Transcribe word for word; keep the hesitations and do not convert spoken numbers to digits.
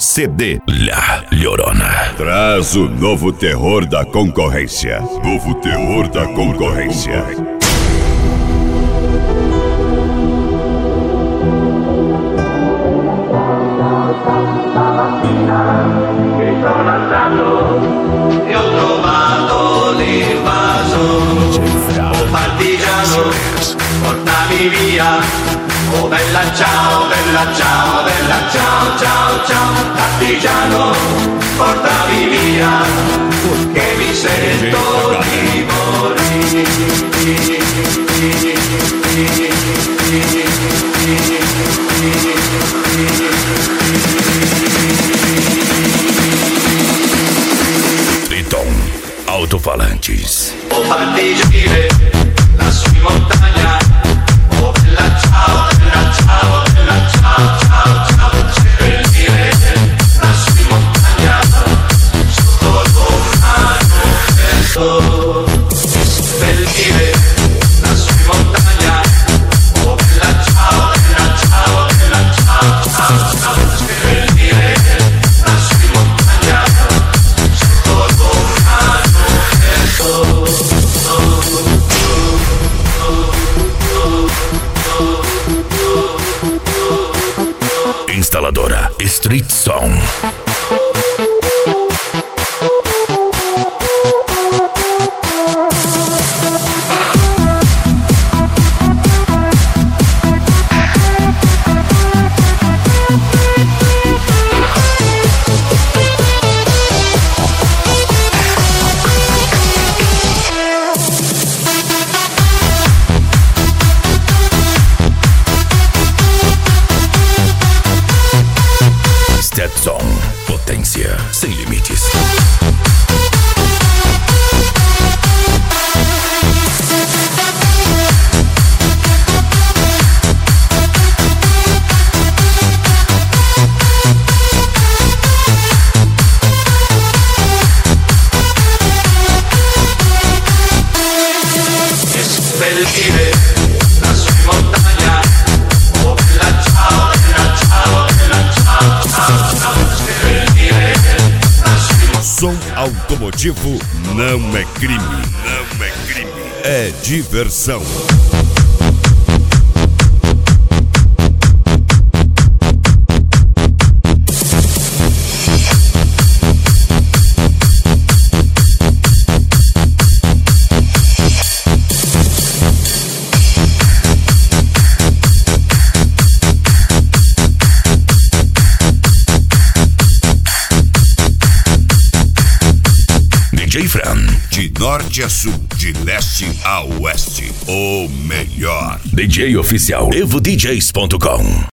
C D La Llorona. Traz o novo terror da concorrência. Novo terror da concorrência. Che sono andato e ho trovato l'invaso. Oh partigiano, portami via. Oh bella ciao, bella ciao, bella ciao, ciao, ciao. Partigiano, portami via, che mi sento di morire. Triton Altofalantes. Oh partigiano, lassù in montagna. Oh bella ciao, bella ciao, bella ciao, ciao, ciao. Seppellire lassù in montagna, sotto l'oceano aperto. Seppellire lassù in montagna. Oh bella ciao, bella ciao, bella ciao, ciao, ciao. Seppellire lassù in montagna, sotto l'oceano aperto. Instaladora Street Song. Stetson, potência sem limites. Seppellire lassù in montagna. Oh bella ciao, bella ciao, bella ciao, ciao, ciao. Seppellire lassù in montagna. Som automotivo não é crime. Não é crime. É diversão. D J Fran. De norte a sul, de leste a oeste, o melhor. D J oficial Evo D Js ponto com.